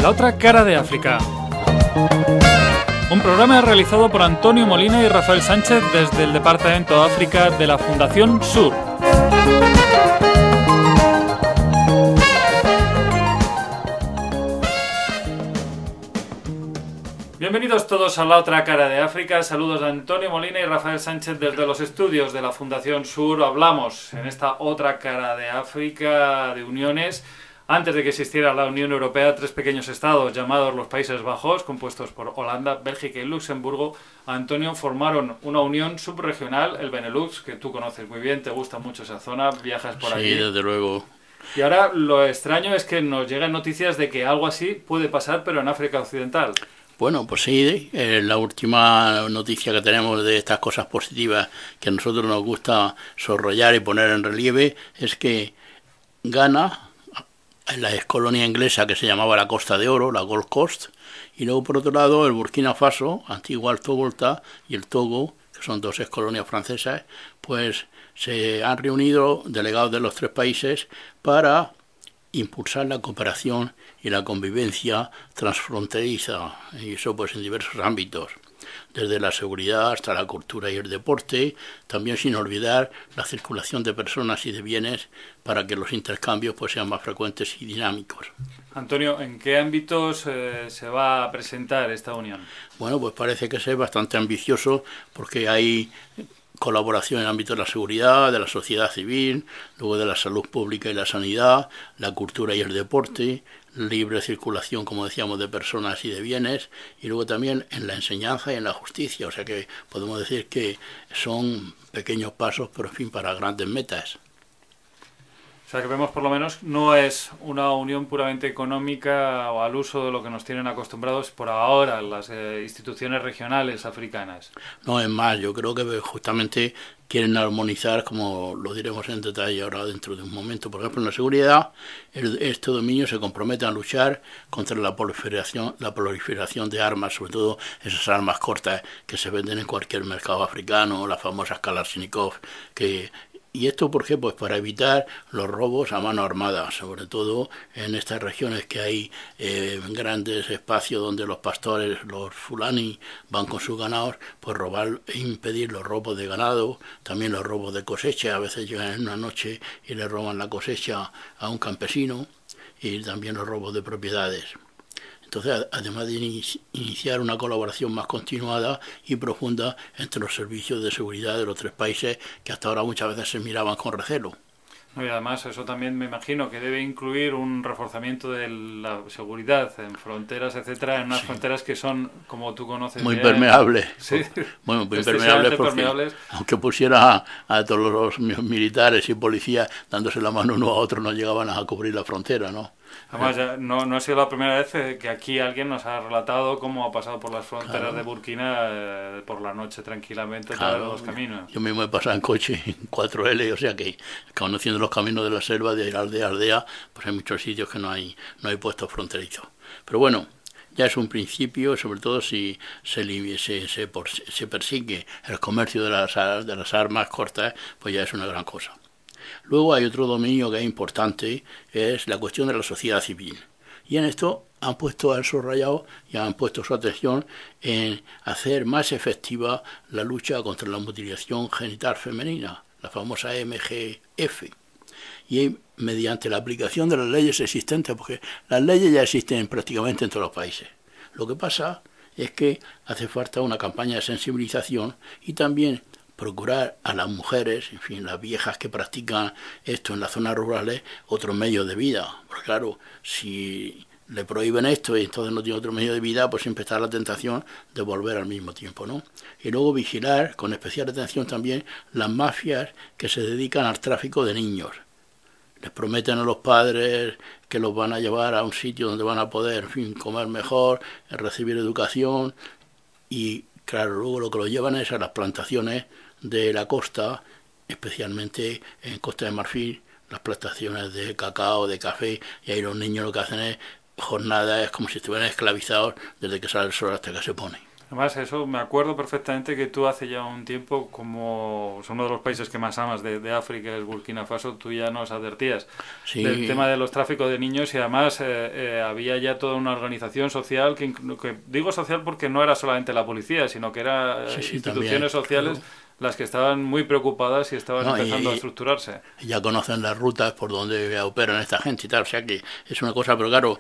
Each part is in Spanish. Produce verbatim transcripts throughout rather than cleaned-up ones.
La otra cara de África. Un programa realizado por Antonio Molina y Rafael Sánchez desde el Departamento de África de la Fundación Sur. Bienvenidos todos a La otra cara de África. Saludos de Antonio Molina y Rafael Sánchez desde los estudios de la Fundación Sur. Hablamos en esta otra cara de África de uniones. Antes de que existiera la Unión Europea, tres pequeños estados llamados los Países Bajos, compuestos por Holanda, Bélgica y Luxemburgo, Antonio, formaron una unión subregional, el Benelux, que tú conoces muy bien, te gusta mucho esa zona, viajas por allí. Sí, desde luego. Y ahora lo extraño es que nos llegan noticias de que algo así puede pasar, pero en África Occidental. Bueno, pues sí, eh, la última noticia que tenemos de estas cosas positivas que a nosotros nos gusta subrayar y poner en relieve es que Ghana, en la ex colonia inglesa que se llamaba la Costa de Oro, la Gold Coast, y luego por otro lado el Burkina Faso, antigua Alto-Volta, y el Togo, que son dos ex colonias francesas, pues se han reunido delegados de los tres países para impulsar la cooperación y la convivencia transfronteriza, y eso pues en diversos ámbitos, desde la seguridad hasta la cultura y el deporte, también sin olvidar la circulación de personas y de bienes para que los intercambios pues sean más frecuentes y dinámicos. Antonio, ¿en qué ámbitos eh, se va a presentar esta unión? Bueno, pues parece que es bastante ambicioso porque hay colaboración en el ámbito de la seguridad, de la sociedad civil, luego de la salud pública y la sanidad, la cultura y el deporte, libre circulación, como decíamos, de personas y de bienes, y luego también en la enseñanza y en la justicia. O sea que podemos decir que son pequeños pasos, pero en fin, para grandes metas. O sea que vemos, por lo menos, no es una unión puramente económica o al uso de lo que nos tienen acostumbrados por ahora las eh, instituciones regionales africanas. No, es más, yo creo que justamente quieren armonizar, como lo diremos en detalle ahora dentro de un momento. Por ejemplo, en la seguridad, el, este dominio se compromete a luchar contra la proliferación, la proliferación de armas, sobre todo esas armas cortas que se venden en cualquier mercado africano, las famosas Kalashnikov, que... ¿Y esto por qué? Pues para evitar los robos a mano armada, sobre todo en estas regiones que hay eh, grandes espacios donde los pastores, los fulani, van con sus ganados, pues robar e impedir los robos de ganado, también los robos de cosecha. A veces llegan en una noche y le roban la cosecha a un campesino, y también los robos de propiedades. Entonces, además de iniciar una colaboración más continuada y profunda entre los servicios de seguridad de los tres países que hasta ahora muchas veces se miraban con recelo. Y además eso también me imagino que debe incluir un reforzamiento de la seguridad en fronteras, etcétera, en unas sí. fronteras que son, como tú conoces muy bien, permeables. Sí. Bueno, muy permeables porque permeables. Aunque pusiera a, a todos los militares y policías dándose la mano uno a otro, no llegaban a cubrir la frontera, ¿no? Además, ya no, no ha sido la primera vez que aquí alguien nos ha relatado cómo ha pasado por las fronteras claro. de Burkina eh, por la noche tranquilamente claro, todos los caminos. Yo mismo he pasado en coche en cuatro ele, o sea que conociendo los caminos de la selva, de aldea a aldea, pues hay muchos sitios que no hay, no hay puestos fronterizos. Pero bueno, ya es un principio, sobre todo si se, se, se, se persigue el comercio de las, de las armas cortas, pues ya es una gran cosa. Luego hay otro dominio que es importante, es la cuestión de la sociedad civil. Y en esto han puesto al subrayado y han puesto su atención en hacer más efectiva la lucha contra la mutilación genital femenina, la famosa eme ge efe. Y mediante la aplicación de las leyes existentes, porque las leyes ya existen prácticamente en todos los países. Lo que pasa es que hace falta una campaña de sensibilización y también procurar a las mujeres, en fin, las viejas que practican esto en las zonas rurales, otros medios de vida. Porque claro, si le prohíben esto y entonces no tiene otro medio de vida, pues siempre está la tentación de volver al mismo tiempo, ¿no? Y luego vigilar con especial atención también las mafias que se dedican al tráfico de niños. Les prometen a los padres que los van a llevar a un sitio donde van a poder, en fin, comer mejor, recibir educación y, claro, luego lo que los llevan es a las plantaciones de la costa, especialmente en Costa de Marfil, las plantaciones de cacao, de café, y ahí los niños lo que hacen es jornadas como si estuvieran esclavizados desde que sale el sol hasta que se pone. Además, eso me acuerdo perfectamente que tú hace ya un tiempo, como es uno de los países que más amas de, de África, es Burkina Faso, tú ya nos advertías del tema Sí, de los tráficos de niños y además eh, eh, había ya toda una organización social, que, inclu- que digo social porque no era solamente la policía, sino que eran sí, sí, también, instituciones sociales claro. las que estaban muy preocupadas y estaban No, y, empezando a y- estructurarse. y ya conocen las rutas por donde operan esta gente y tal, o sea que es una cosa, pero claro,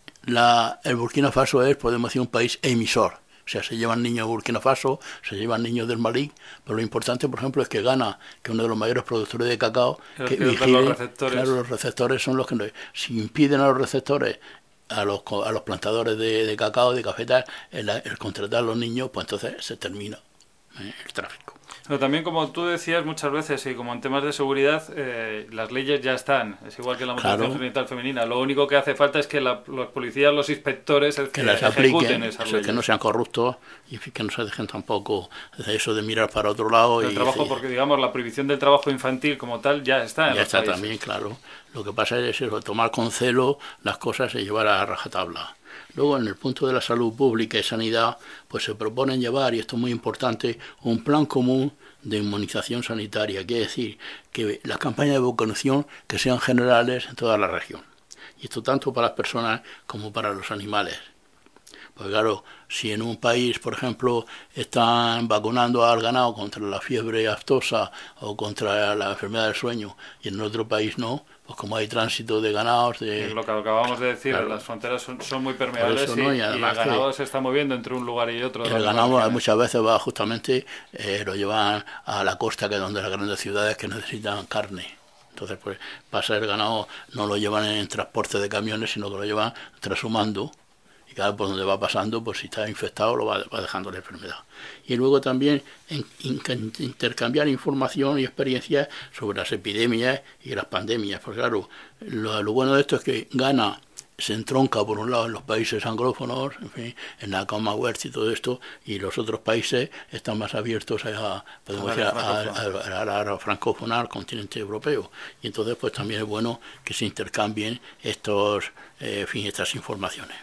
la, el Burkina Faso es, podemos decir, un país emisor. O sea, se llevan niños de Burkina Faso, se llevan niños del Malí, pero lo importante, por ejemplo, es que Ghana, que es uno de los mayores productores de cacao, Es que decir, ver los vigile, claro, receptores. los receptores son los que, no- si impiden a los receptores, a los, a los plantadores de, de cacao, de cafetal, el, el contratar a los niños, pues entonces se termina eh, el tráfico. Pero también, como tú decías muchas veces, y como en temas de seguridad, eh, las leyes ya están. Es igual que la mutilación Claro, genital femenina. Lo único que hace falta es que la- los policías, los inspectores, que eh, las ejecuten apliquen, esas eso, que no leyes. sean corruptos y que no se dejen tampoco de eso de mirar para otro lado El y trabajo, decir, porque digamos, la prohibición del trabajo infantil como tal ya está en ya los está también, países. claro. Lo que pasa es eso, tomar con celo las cosas y llevar a rajatabla. Luego, en el punto de la salud pública y sanidad, pues se proponen llevar, y esto es muy importante, un plan común de inmunización sanitaria, quiere decir que las campañas de vacunación que sean generales en toda la región. Y esto tanto para las personas como para los animales. Pues claro, si en un país, por ejemplo, están vacunando al ganado contra la fiebre aftosa o contra la enfermedad del sueño y en otro país no, pues como hay tránsito de ganados, Y de... lo que acabamos de decir, Claro, las fronteras son, son muy por permeables eso, y, ¿no? Y y el además que ganado se está moviendo entre un lugar y otro de las el mismas ganado regiones. muchas veces va justamente, eh, lo llevan a la costa, que es donde las grandes ciudades que necesitan carne. Entonces, pues pasa el ganado, no lo llevan en transporte de camiones, sino que lo llevan trashumando. Y cada por donde va pasando, pues si está infectado, lo va, va dejando la enfermedad. Y luego también en, in, intercambiar información y experiencias sobre las epidemias y las pandemias. Porque claro, lo, lo bueno de esto es que Ghana se entronca por un lado en los países anglófonos, en fin, en la Commonwealth y todo esto, y los otros países están más abiertos a, Al podemos decir, área a, francófona. a, a, a la francófona, al continente europeo. Y entonces, pues también es bueno que se intercambien estos, eh, en fin, estas informaciones.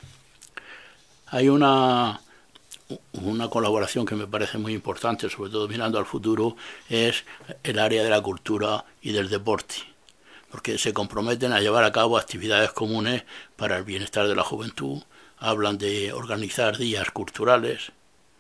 Hay una, una colaboración que me parece muy importante, sobre todo mirando al futuro, es el área de la cultura y del deporte, porque se comprometen a llevar a cabo actividades comunes para el bienestar de la juventud, hablan de organizar días culturales,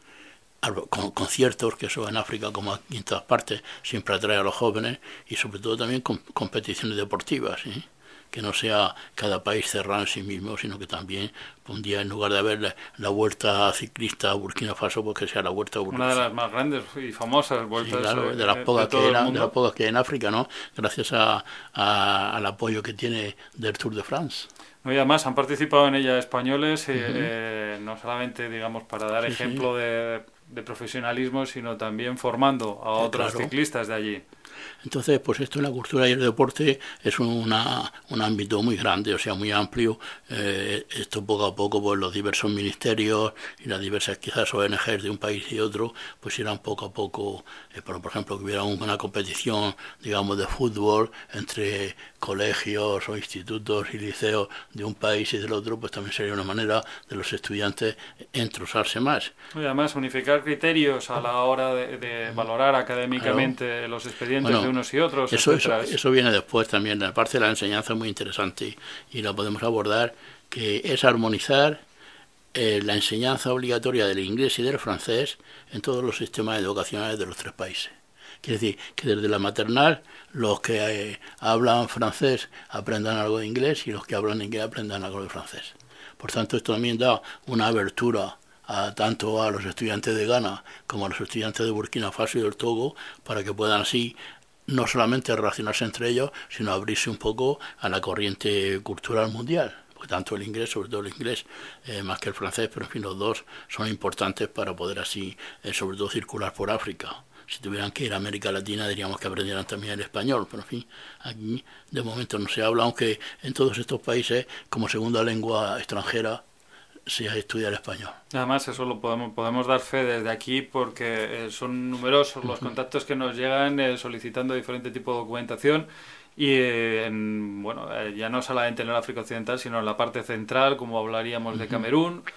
con conciertos, que eso en África como aquí en todas partes siempre atrae a los jóvenes, y sobre todo también con competiciones deportivas, ¿eh? Que no sea cada país cerrado en sí mismo, sino que también un día, en lugar de haber la, la vuelta ciclista a Burkina Faso, pues que sea la vuelta a Una Burkina de Faso. las más grandes y famosas Sí, vueltas claro, de las eh, de pocas que todo el hay, de las mundo. pocas que hay en África, ¿no? Gracias a, a, al apoyo que tiene del Tour de France. No, y además han participado en ella españoles, eh, Uh-huh. eh, no solamente, digamos, para dar Sí, sí, ejemplo de, de profesionalismo, sino también formando a eh, otros claro. ciclistas de allí. Entonces, pues esto en la cultura y el deporte es una, un ámbito muy grande, o sea, muy amplio. Eh, esto poco a poco, pues los diversos ministerios y las diversas quizás O N Ges de un país y otro, pues irán poco a poco, eh, por, por ejemplo, que hubiera una competición, digamos, de fútbol entre colegios o institutos y liceos de un país y del otro, pues también sería una manera de los estudiantes entrosarse más. Y además, unificar criterios a la hora de, de valorar Claro. académicamente los expedientes de Bueno, unos y otros, eso, eso, etcétera. Es- eso viene después también. La parte de la enseñanza es muy interesante y la podemos abordar, que es armonizar eh, la enseñanza obligatoria del inglés y del francés en todos los sistemas educacionales de los tres países. Quiere decir que desde la maternal los que eh, hablan francés aprendan algo de inglés y los que hablan inglés aprendan algo de francés. Por tanto, esto también da una abertura a, tanto a los estudiantes de Ghana como a los estudiantes de Burkina Faso y del Togo, para que puedan así no solamente relacionarse entre ellos, sino abrirse un poco a la corriente cultural mundial. Porque tanto el inglés, sobre todo el inglés, eh, más que el francés, pero en fin, los dos son importantes para poder así, eh, sobre todo, circular por África. Si tuvieran que ir a América Latina, diríamos que aprendieran también el español, pero en fin, aquí de momento no se habla, aunque en todos estos países, como segunda lengua extranjera, se estudia el español. Además, eso lo podemos, podemos dar fe desde aquí porque eh, son numerosos los contactos que nos llegan eh, solicitando diferente tipo de documentación y eh, en, bueno, eh, ya no solamente en el África Occidental, sino en la parte central, como hablaríamos de Camerún,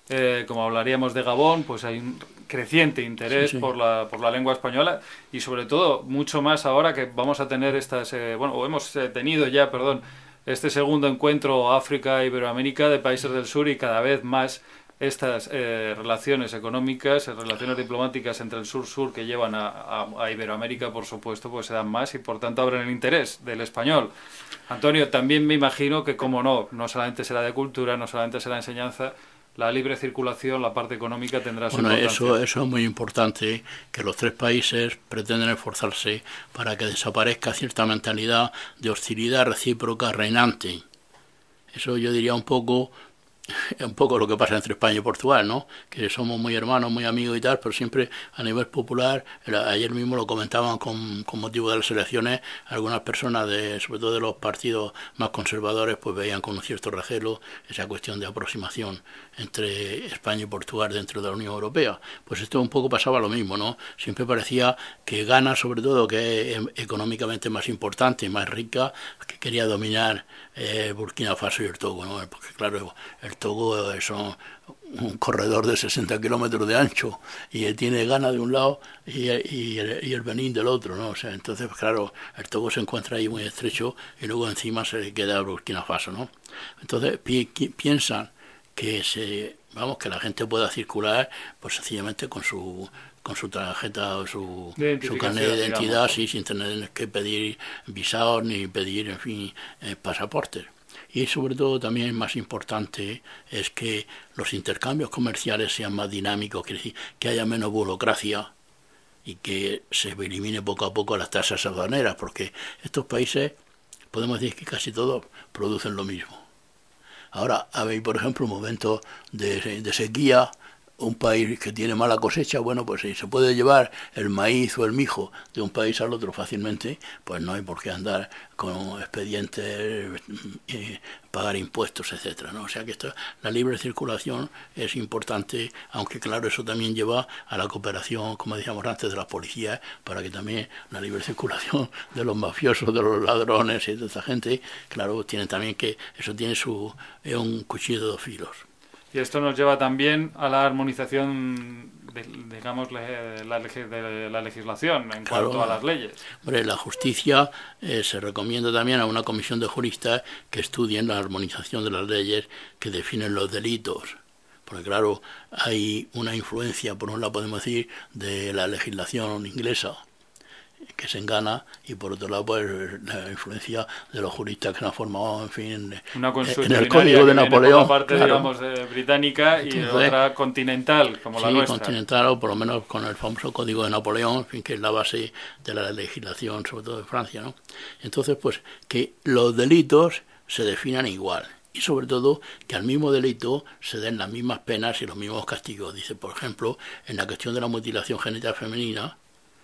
eh, como hablaríamos de Gabón, pues hay un creciente interés sí, sí. por la por la lengua española y sobre todo mucho más ahora que vamos a tener estas, eh, bueno, o hemos eh, tenido ya, perdón, este segundo encuentro África-Iberoamérica de países del sur y cada vez más estas eh, relaciones económicas, eh, relaciones diplomáticas entre el sur-sur que llevan a, a, a Iberoamérica, por supuesto, pues se dan más y por tanto abren el interés del español. Antonio, también me imagino que, como no, no solamente será de cultura, no solamente será enseñanza, la libre circulación, la parte económica tendrá su Bueno, importancia. eso, eso es muy importante, que los tres países pretenden esforzarse para que desaparezca cierta mentalidad de hostilidad recíproca reinante. Eso yo diría un poco un poco lo que pasa entre España y Portugal, ¿no? Que somos muy hermanos, muy amigos y tal, pero siempre a nivel popular, ayer mismo lo comentaban con, con motivo de las elecciones, algunas personas, de, sobre todo de los partidos más conservadores, pues veían con un cierto recelo esa cuestión de aproximación entre España y Portugal dentro de la Unión Europea. Pues esto un poco pasaba lo mismo, ¿no? Siempre parecía que Ghana, sobre todo, que es económicamente más importante y más rica, que quería dominar eh, Burkina Faso y el Togo, ¿no? Porque claro, el Togo es un, un corredor de sesenta kilómetros de ancho y tiene Ghana de un lado y, y, el, y el Benín del otro, ¿no? O sea, entonces, pues, claro, el Togo se encuentra ahí muy estrecho y luego encima se le queda Burkina Faso, ¿no? Entonces pi piensan que se, vamos, que la gente pueda circular, pues sencillamente con su con su tarjeta o su, su carnet de identidad, sí, sin tener que pedir visados ni pedir, en fin, eh, pasaportes. Y sobre todo también más importante es que los intercambios comerciales sean más dinámicos, que, que haya menos burocracia y que se elimine poco a poco las tasas aduaneras, porque estos países, podemos decir que casi todos producen lo mismo. Ahora habéis, por ejemplo, un momento de, de sequía, un país que tiene mala cosecha, bueno, pues si se puede llevar el maíz o el mijo de un país al otro fácilmente, pues no hay por qué andar con expedientes, eh, pagar impuestos, etcétera, ¿no? O sea que esto, la libre circulación es importante, aunque claro, eso también lleva a la cooperación, como decíamos antes, de las policías, para que también la libre circulación de los mafiosos, de los ladrones y de esta gente, claro, tiene también que, eso tiene su, es un cuchillo de dos filos. Y esto nos lleva también a la armonización, de, digamos, de la, de la legislación en Claro, cuanto a las leyes. Hombre, la justicia eh, se recomienda también a una comisión de juristas que estudien la armonización de las leyes que definen los delitos. Porque claro, hay una influencia, por un lado podemos decir, de la legislación inglesa, que se engana, y por otro lado pues la influencia de los juristas que nos han formado, en fin, en, una en el Código de Napoleón, por la parte, claro, digamos, eh, británica. Entonces, y otra continental, como sí, la nuestra. continental, o por lo menos con el famoso Código de Napoleón, en fin, que es la base de la legislación, sobre todo de Francia, ¿no? Entonces, pues, que los delitos se definan igual. Y sobre todo que al mismo delito se den las mismas penas y los mismos castigos. Dice, por ejemplo, en la cuestión de la mutilación genital femenina,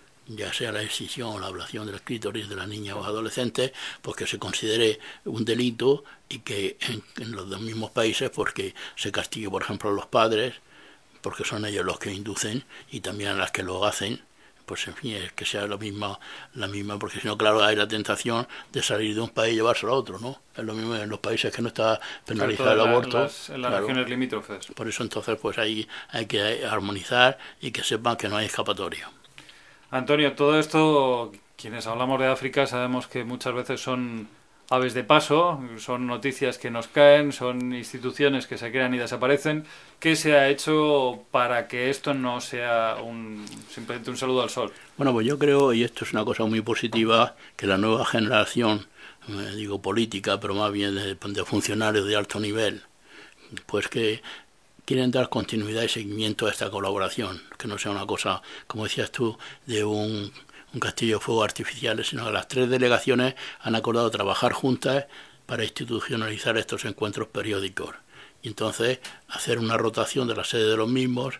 ya sea la excisión o la ablación del clítoris de la niña o adolescente, pues que se considere un delito y que en, en los dos mismos países pues que se castigue, por ejemplo, a los padres, porque son ellos los que inducen, y también a las que lo hacen, pues en fin, es que sea la misma, la misma, porque si no, claro, hay la tentación de salir de un país y llevárselo a otro, ¿no? Es lo mismo en los países que no está penalizado el aborto. En las, en las claro, regiones limítrofes. Por eso entonces pues ahí hay que armonizar y que sepan que no hay escapatoria. Antonio, todo esto, quienes hablamos de África sabemos que muchas veces son aves de paso, son noticias que nos caen, son instituciones que se crean y desaparecen. ¿Qué se ha hecho para que esto no sea un, simplemente un saludo al sol? Bueno, pues yo creo, y esto es una cosa muy positiva, que la nueva generación, eh, digo política, pero más bien de, de funcionarios de alto nivel, pues que quieren dar continuidad y seguimiento a esta colaboración, que no sea una cosa, como decías tú, de un, un castillo de fuego artificiales, sino que las tres delegaciones han acordado trabajar juntas para institucionalizar estos encuentros periódicos. Y entonces hacer una rotación de la sede de los mismos,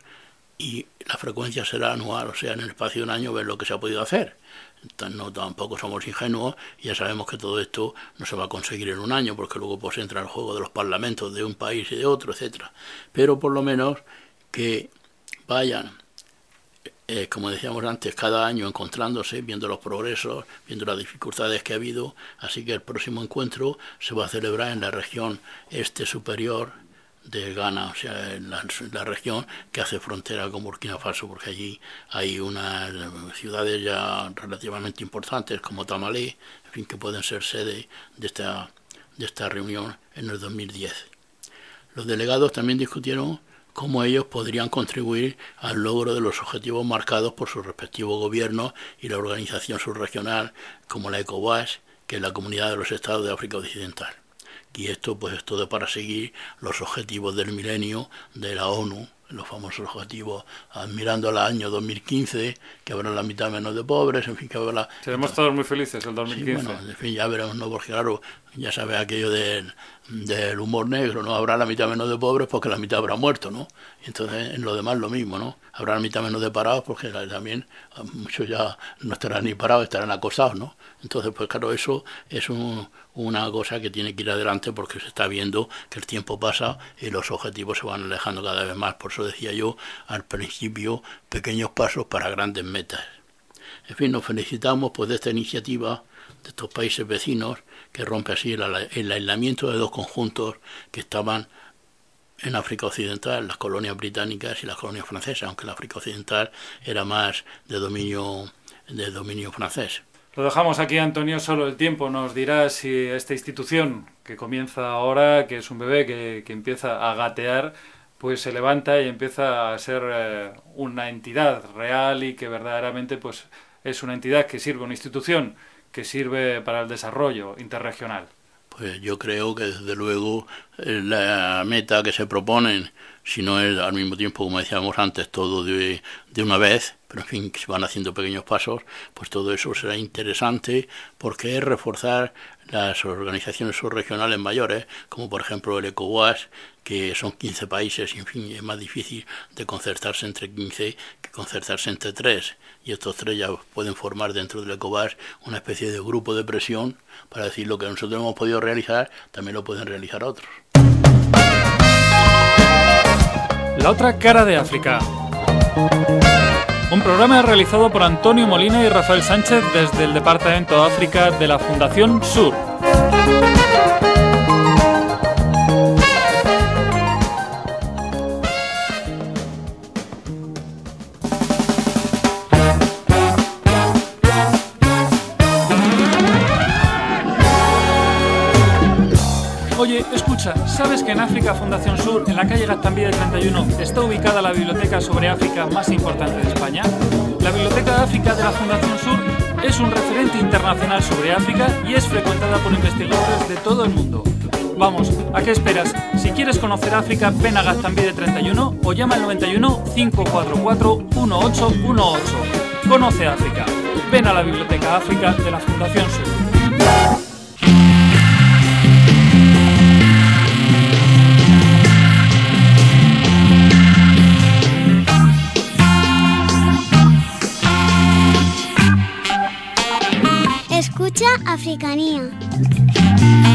y la frecuencia será anual, o sea, en el espacio de un año ver lo que se ha podido hacer. Entonces, no, tampoco somos ingenuos, y ya sabemos que todo esto no se va a conseguir en un año, porque luego pues entra el juego de los parlamentos de un país y de otro, etcétera. Pero por lo menos que vayan, eh, como decíamos antes, cada año encontrándose, viendo los progresos, viendo las dificultades que ha habido. Así que el próximo encuentro se va a celebrar en la región este superior de Ghana, o sea, en la, en la región que hace frontera con Burkina Faso, porque allí hay unas ciudades ya relativamente importantes como Tamale, en fin, que pueden ser sede de esta, de esta reunión en el dos mil diez. Los delegados también discutieron cómo ellos podrían contribuir al logro de los objetivos marcados por sus respectivos gobiernos y la organización subregional como la ECOWAS, que es la Comunidad de los Estados de África Occidental. Y esto pues es todo para seguir los objetivos del milenio de la ONU, los famosos objetivos, mirando al año dos mil quince, que habrá la mitad menos de pobres, en fin, que habrá... Seremos todos muy felices el dos mil quince. Sí, bueno, en fin, ya veremos, ¿no? Porque claro, ya sabes aquello del, del humor negro, ¿no? Habrá la mitad menos de pobres porque la mitad habrá muerto, ¿no? Y entonces en lo demás lo mismo, ¿no? Habrá la mitad menos de parados porque también muchos ya no estarán ni parados, estarán acosados, ¿no? Entonces, pues claro, eso es un, una cosa que tiene que ir adelante porque se está viendo que el tiempo pasa y los objetivos se van alejando cada vez más. Por eso decía yo al principio, pequeños pasos para grandes metas. En fin, nos felicitamos pues de esta iniciativa de estos países vecinos que rompe así el, el aislamiento de dos conjuntos que estaban en África Occidental, las colonias británicas y las colonias francesas, aunque la África Occidental era más de dominio, de dominio francés. Lo dejamos aquí, Antonio, solo el tiempo nos dirá si esta institución que comienza ahora, que es un bebé que, que empieza a gatear, pues se levanta y empieza a ser eh, una entidad real y que verdaderamente pues es una entidad que sirve, una institución que sirve para el desarrollo interregional. Pues yo creo que desde luego la meta que se proponen, si no es al mismo tiempo, como decíamos antes, todo de, de una vez, pero en fin, que se van haciendo pequeños pasos, pues todo eso será interesante porque es reforzar las organizaciones subregionales mayores, como por ejemplo el ECOWAS, que son quince países, y en fin, es más difícil de concertarse entre quince que concertarse entre tres, y estos tres ya pueden formar dentro del ECOWAS una especie de grupo de presión para decir lo que nosotros hemos podido realizar, también lo pueden realizar otros. La otra cara de África. Un programa realizado por Antonio Molina y Rafael Sánchez desde el Departamento de África de la Fundación Sur. Oye, escucha, ¿sabes que en África Fundación Sur, en la calle Gaztambide treinta y uno, está ubicada la biblioteca sobre África más importante de España? La Biblioteca de África de la Fundación Sur es un referente internacional sobre África y es frecuentada por investigadores de todo el mundo. Vamos, ¿a qué esperas? Si quieres conocer África, ven a Gaztambide treinta y uno o llama al noventa y uno, cinco cuatro cuatro, uno ocho uno ocho. Conoce África. Ven a la Biblioteca África de la Fundación Sur. Escucha Africanía.